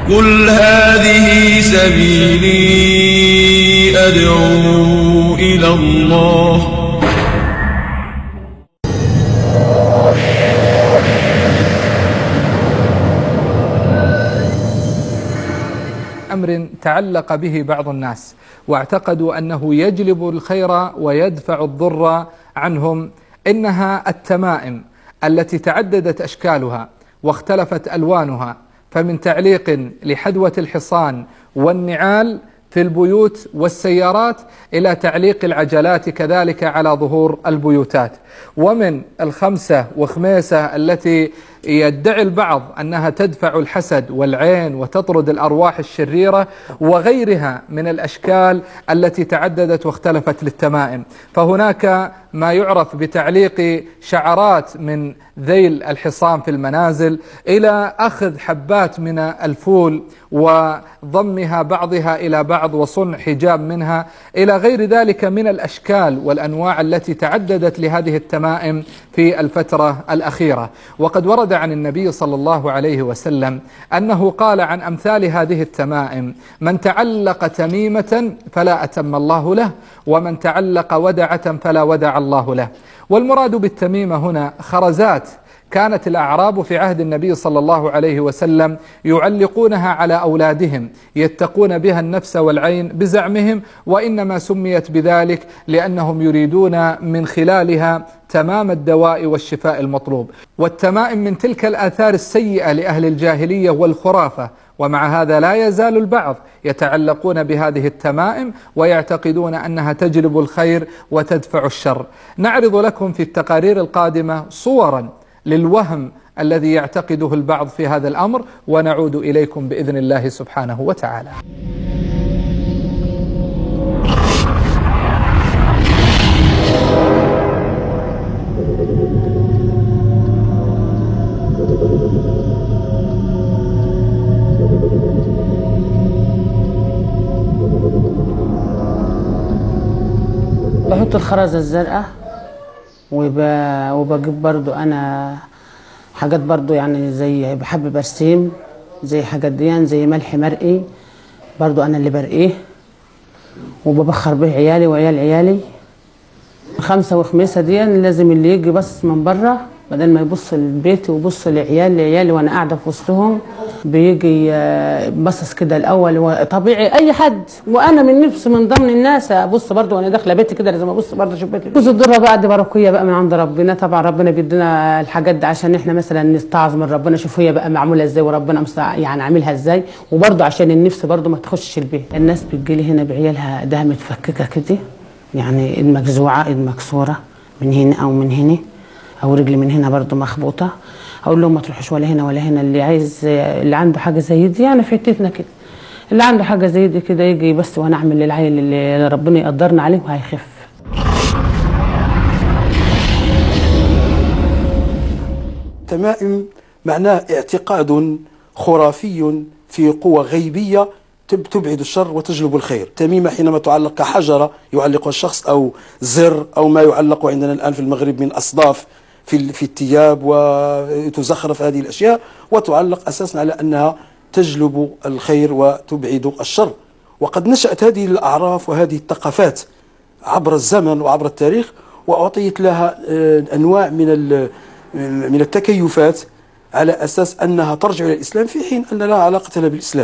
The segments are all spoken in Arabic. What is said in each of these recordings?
قل هذه سبيلي أدعو إلى الله. أمر تعلق به بعض الناس واعتقدوا أنه يجلب الخير ويدفع الضر عنهم، إنها التمائم التي تعددت أشكالها واختلفت ألوانها، فمن تعليق لحدوة الحصان والنعال في البيوت والسيارات إلى تعليق العجلات كذلك على ظهور البيوتات، ومن الخمسة وخميسة التي يدعي البعض أنها تدفع الحسد والعين وتطرد الأرواح الشريرة، وغيرها من الأشكال التي تعددت واختلفت للتمائم. فهناك ما يعرف بتعليق شعرات من ذيل الحصان في المنازل، إلى أخذ حبات من الفول وضمها بعضها إلى بعض وصنع حجاب منها، إلى غير ذلك من الأشكال والأنواع التي تعددت لهذه التمائم في الفترة الأخيرة. وقد ورد عن النبي صلى الله عليه وسلم أنه قال عن أمثال هذه التمائم: من تعلق تميمة فلا أتم الله له، ومن تعلق ودعة فلا ودع الله له. والمراد بالتميمة هنا خرزات كانت الأعراب في عهد النبي صلى الله عليه وسلم يعلقونها على أولادهم يتقون بها النفس والعين بزعمهم، وإنما سميت بذلك لأنهم يريدون من خلالها تمام الدواء والشفاء المطلوب. والتمائم من تلك الآثار السيئة لأهل الجاهلية والخرافة، ومع هذا لا يزال البعض يتعلقون بهذه التمائم ويعتقدون أنها تجلب الخير وتدفع الشر. نعرض لكم في التقارير القادمة صورا للوهم الذي يعتقده البعض في هذا الأمر، ونعود إليكم بإذن الله سبحانه وتعالى. بحط الخرزة الزرقاء وبجيب برضو أنا حاجات برضو، يعني زي بحب برسيم زي حاجات دي، زي ملح مرقي برضو أنا اللي برقيه، وببخر به عيالي وعيال عيالي. خمسة وخميسة دي لازم اللي يجي بس من بره بدل ما يبص لبيتي ويبص لعيالي وانا قاعده في وسطهم، بيجي بصص كده الاول. طبيعي اي حد، وانا من نفسي من ضمن الناس ابص برضه وانا داخله بيتي كده، لازم ابص برضه اشوف بيتي. جوز الذره بقى دي بركيه بقى من عند ربنا، طبعا ربنا بيدينا الحاجات دي عشان احنا مثلا نستعظ من ربنا، شوف هي بقى معموله ازاي وربنا يعني عاملها ازاي، وبرضه عشان النفس برضه ما تخشش البيت. الناس بتجي لي هنا بعيالها ده متفككه كده، يعني ايد مجزوعه ايد مكسوره من هنا او من هنا، او رجلي من هنا برضو مخبوطه. اقول لهم ما تروحوش ولا هنا ولا هنا، اللي عايز اللي عنده حاجه زي دي يعني في حتتنا كده، اللي عنده حاجه زي دي كده يجي بس وانا اعمل للعيل اللي ربنا يقدرنا عليه وهيخف. تمائم معناه اعتقاد خرافي في قوة غيبية تبعد الشر وتجلب الخير. تميمة حينما تعلق كحجرة يعلقها الشخص، أو زر، أو ما يعلق عندنا الآن في المغرب من أصداف في الثياب، وتزخرف هذه الأشياء وتعلق أساسا على أنها تجلب الخير وتبعد الشر. وقد نشأت هذه الأعراف وهذه الثقافات عبر الزمن وعبر التاريخ، وأعطيت لها أنواع من التكيفات على أساس أنها ترجع إلى الإسلام، في حين أن لا علاقة لها بالإسلام.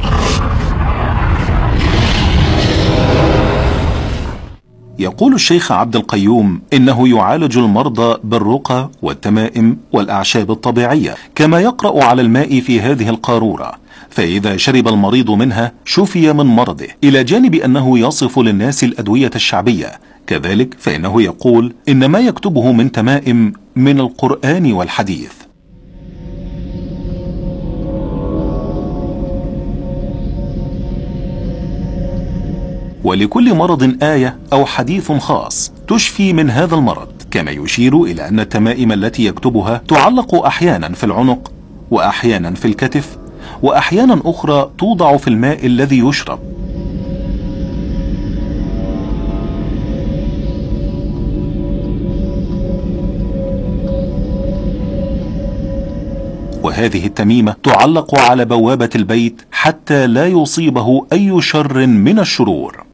يقول الشيخ عبد القيوم إنه يعالج المرضى بالرقى والتمائم والأعشاب الطبيعية، كما يقرأ على الماء في هذه القارورة، فإذا شرب المريض منها شفي من مرضه، إلى جانب أنه يصف للناس الأدوية الشعبية. كذلك فإنه يقول إن ما يكتبه من تمائم من القرآن والحديث. ولكل مرض آية أو حديث خاص تشفي من هذا المرض، كما يشير إلى أن التمائم التي يكتبها تعلق أحيانا في العنق، وأحيانا في الكتف، وأحيانا أخرى توضع في الماء الذي يشرب. وهذه التميمة تعلق على بوابة البيت حتى لا يصيبه أي شر من الشرور.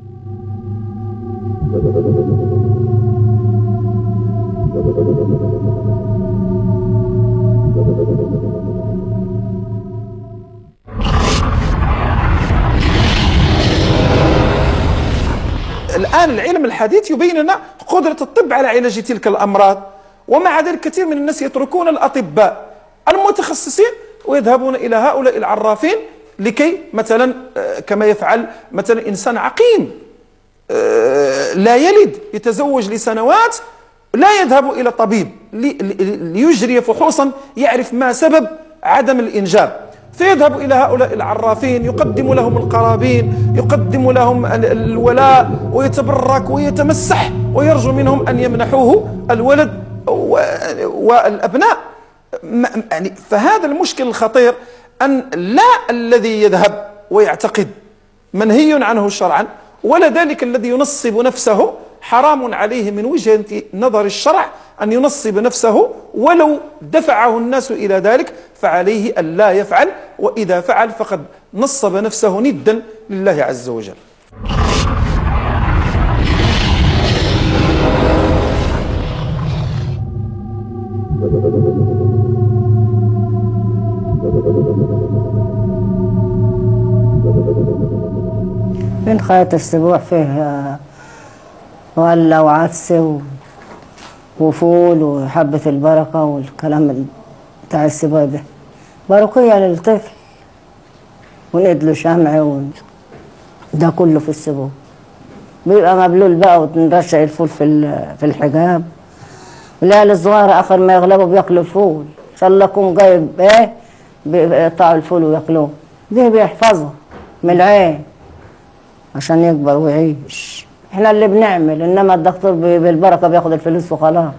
الآن العلم الحديث يبين لنا قدرة الطب على علاج تلك الأمراض، ومع ذلك كثير من الناس يتركون الأطباء المتخصصين ويذهبون إلى هؤلاء العرافين لكي مثلا كما يفعل مثلا إنسان عقيم لا يلد، يتزوج لسنوات لا يذهب إلى طبيب ليجري فحوصا يعرف ما سبب عدم الإنجاب، فيذهب إلى هؤلاء العرافين، يقدم لهم القرابين، يقدم لهم الولاء، ويتبرك ويتمسح ويرجو منهم أن يمنحوه الولد والأبناء. يعني فهذا المشكل الخطير أن لا الذي يذهب ويعتقد منهي عنه شرعا، ولا ذلك الذي ينصب نفسه حرام عليه من وجهة نظر الشرع أن ينصب نفسه، ولو دفعه الناس إلى ذلك فعليه أن لا يفعل، وإذا فعل فقد نصب نفسه ندا لله عز وجل. من خيط السبوع فيه غلة وعدس وفول وحبة البركة والكلام بتاع السبوع ده، برقية للطفل وندله شمع ده كله في السبوع، بيبقى مبلول بقى ونرشق الفول في الحجاب. والعيال الصغيرة آخر ما يغلبوا بياكلوا الفول، إن شاء الله يكون جايب بيقطعوا الفول وياكلوه، دي بيحفظوا من العين عشان يكبر ويعيش. احنا اللي بنعمل، انما الدكتور بالبركه بياخد الفلوس وخلاص.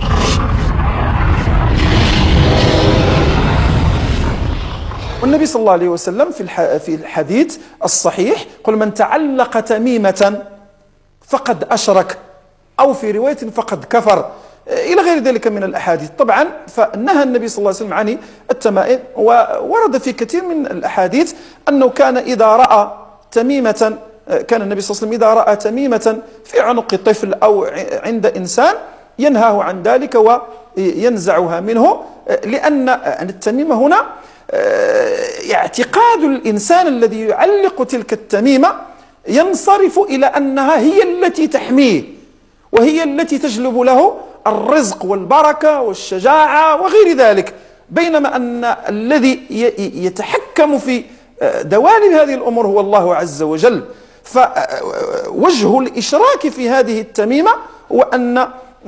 والنبي صلى الله عليه وسلم في الحديث الصحيح قل من تعلق تميمة فقد أشرك، أو في رواية فقد كفر، إلى غير ذلك من الأحاديث. طبعا فنهى النبي صلى الله عليه وسلم عن التمائم، وورد في كثير من الأحاديث أنه كان إذا رأى تميمة، كان النبي صلى الله عليه وسلم إذا رأى تميمة في عنق طفل أو عند إنسان ينهاه عن ذلك وينزعها منه، لأن التميمة هنا اعتقاد الإنسان الذي يعلق تلك التميمة ينصرف إلى أنها هي التي تحميه وهي التي تجلب له الرزق والبركة والشجاعة وغير ذلك، بينما أن الذي يتحكم في دوالب هذه الأمور هو الله عز وجل. فوجه الإشراك في هذه التميمة هو أن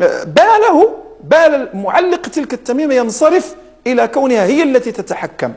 بال معلق تلك التميمة ينصرف إلى كونها هي التي تتحكم.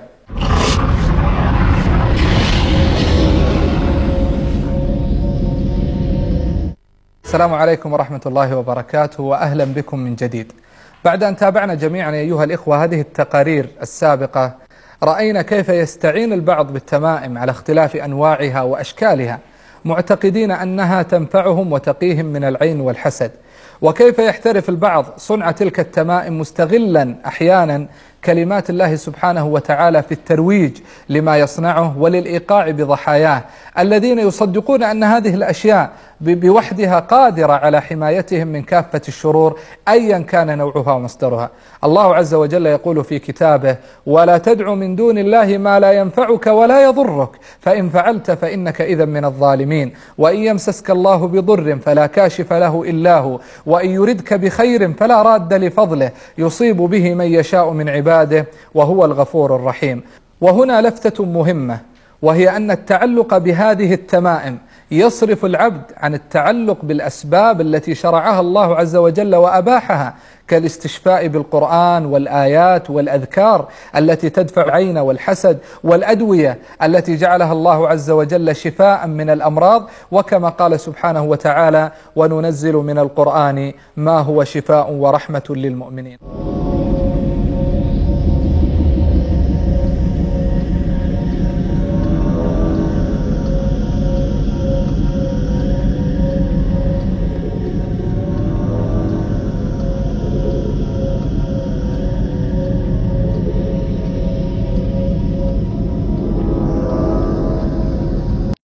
السلام عليكم ورحمة الله وبركاته، وأهلا بكم من جديد. بعد أن تابعنا جميعا أيها الإخوة هذه التقارير السابقة، رأينا كيف يستعين البعض بالتمائم على اختلاف أنواعها وأشكالها، معتقدين أنها تنفعهم وتقيهم من العين والحسد، وكيف يحترف البعض صنع تلك التمائم مستغلا أحيانا كلمات الله سبحانه وتعالى في الترويج لما يصنعه وللإيقاع بضحاياه، الذين يصدقون أن هذه الأشياء بوحدها قادرة على حمايتهم من كافة الشرور أيا كان نوعها ومصدرها. الله عز وجل يقول في كتابه: ولا تدع من دون الله ما لا ينفعك ولا يضرك فإن فعلت فإنك إذا من الظالمين، وإن يمسسك الله بضر فلا كاشف له إلا هو، وإن يردك بخير فلا راد لفضله يصيب به من يشاء من عباده وهو الغفور الرحيم. وهنا لفتة مهمة، وهي أن التعلق بهذه التمائم يصرف العبد عن التعلق بالأسباب التي شرعها الله عز وجل وأباحها، كالاستشفاء بالقرآن والآيات والأذكار التي تدفع العين والحسد، والأدوية التي جعلها الله عز وجل شفاء من الأمراض، وكما قال سبحانه وتعالى: وننزل من القرآن ما هو شفاء ورحمة للمؤمنين.